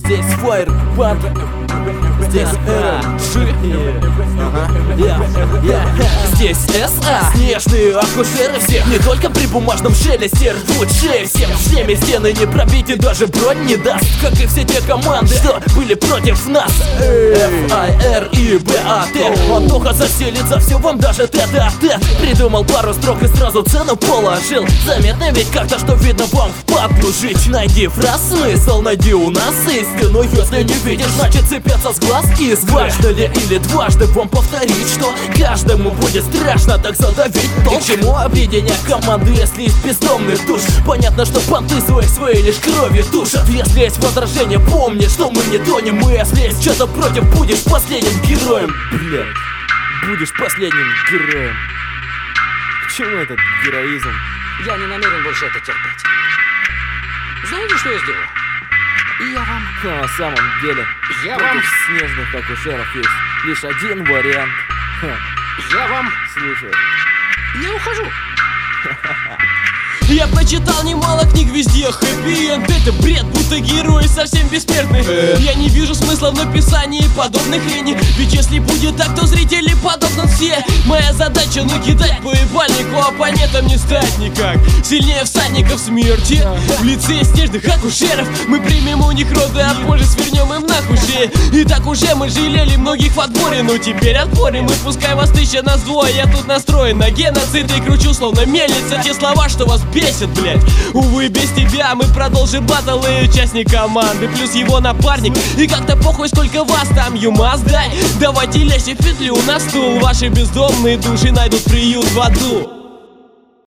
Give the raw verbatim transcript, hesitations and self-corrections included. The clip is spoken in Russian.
Здесь Fire Band, здесь Эр Джи, здесь Эс А. Снежные акушеры всех, не только при бумажном шелесте рвут шеи всем. В шлеме стены не пробить и даже бронь не даст, как и все те команды, что были против нас. Эф А Эр и Бэ А Тэ. Антоха заселится, все вам даже тет-а-тет. Придумал пару строк и сразу цену положил. Заметно ведь как-то, что видно вам впадлу жить. Найди фраз, смысл найди у нас истину. Если не видишь, значит цепятся с глаз и с важно ли или дважды вам повторить, что каждому будет страшно так задавить. То к чему объединять команды, если есть бездомный душ? Понятно, что понты своих своей лишь кровью тушат. Если есть возражение, помни, что мы не тонем. Мы, если есть что-то против, будешь последним героем. Блядь, будешь последним героем. К чему этот героизм? Я не намерен больше это терпеть. Знаете, что я сделаю? Я вам... На самом деле, Я против вам... снежных акушеров есть лишь один вариант. Ха, Я вам... слушай. Я ухожу. Я прочитал немало книг, везде хэппи-энд. Это бред, будто герои совсем бессмертны. Я не вижу смысла в написании подобных линий, ведь если будет так, то зрители подохнут все. Моя задача накидать по ебальнику, оппонентам не стать никак. Сильнее всадников смерти в лице снежных акушеров. Мы примем у них роды, а позже свернем им нахуй шеи. И так уже мы жалели многих в отборе, но теперь отборем. И пускай вас тысяча, нас двое, я тут настроен на геноцид и кручу словно мельница те слова, что вас бесит, блять. Увы, без тебя мы продолжим батл и участник команды, плюс его напарник. И как-то похуй, сколько вас там, you must die. Давайте лезьте в петлю на стул, ваши бездомные души найдут приют в аду.